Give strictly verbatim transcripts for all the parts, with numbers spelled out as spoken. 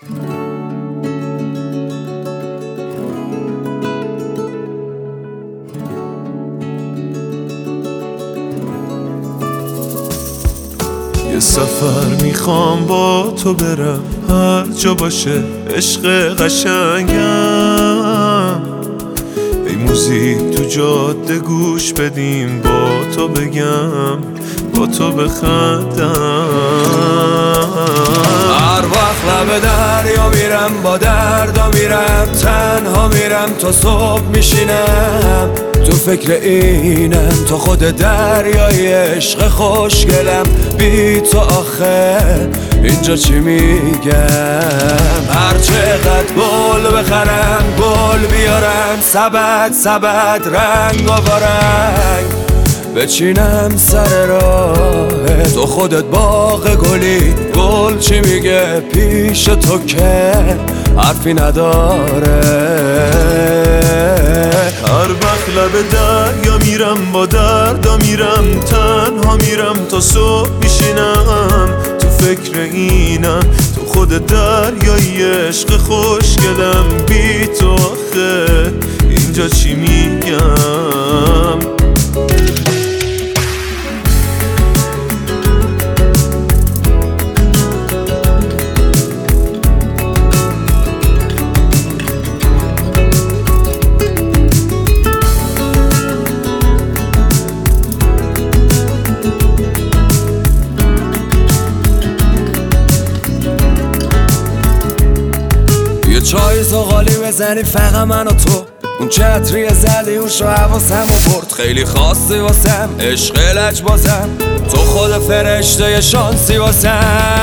یه سفر میخوام با تو برم، هر جا باشه عشق قشنگم. ای موزیک تو جاده گوش بدیم، با تو بگم با تو بخندم. هر وقت لب دریا میرم با دردا میرم، تنها میرم تا صبح میشینم. تو فکر اینم تا خود دریای عشق خوشگلم. بی تو آخه اینجا چی میگم؟ هر چقدر گل بخرم گل بیارم، سبد سبد رنگ و رنگ بچینم سر راه تو. خودت باغ گلی، گل چی میگه پیش تو که حرفی نداره. هر وقت لب دریا میرم با دردا میرم، تنها میرم تا صبح میشینم. تو فکر اینم تو خود دریای عشق خوشگلم. بی تو آخه اینجا چی میگم؟ چای زغالی بزنی فقط من و تو، اون چتری زدی و شو حواسم و برد. خیلی خاصی واسم عشق لج بازم، تو خود فرشته شانسی واسم.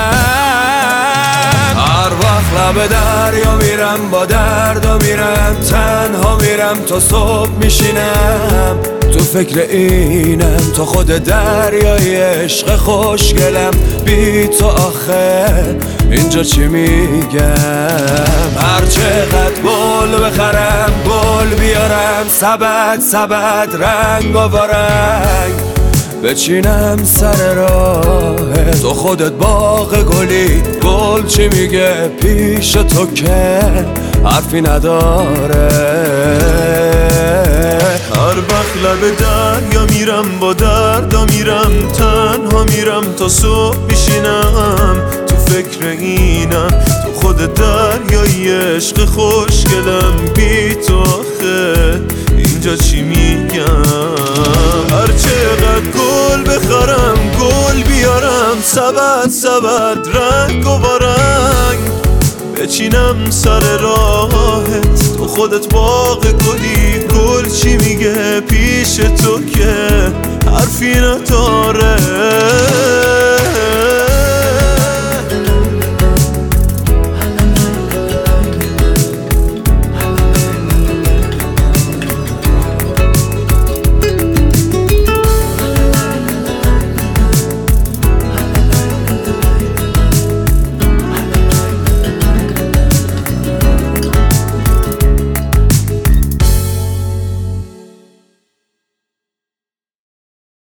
هر وقت لب دریا میرم با دردا میرم، تنها میرم تا صبح میشینم. تو فکر اینم تا خود دریای عشق خوشگلم. بی تو آخه اینجا چی میگم؟ هر چقدر گل بخرم گل بیارم، سبد سبد رنگ و رنگ بچینم سر راه تو. خودت باغ گلی، گل چی میگه پیش تو که حرفی نداره. هر وقت لب دریا میرم با دردا میرم، تنها میرم تا صبح میشینم. تو فکر اینم تو خود دریای عشق خوشگلم. بی تو آخه اینجا چی میگم؟ هر چقدر گل بخرم گل بیارم، سبد سبد رنگ و رنگ بچینم سر راهت. تو خودت باغ گلی، گل چی میگه پیش تو که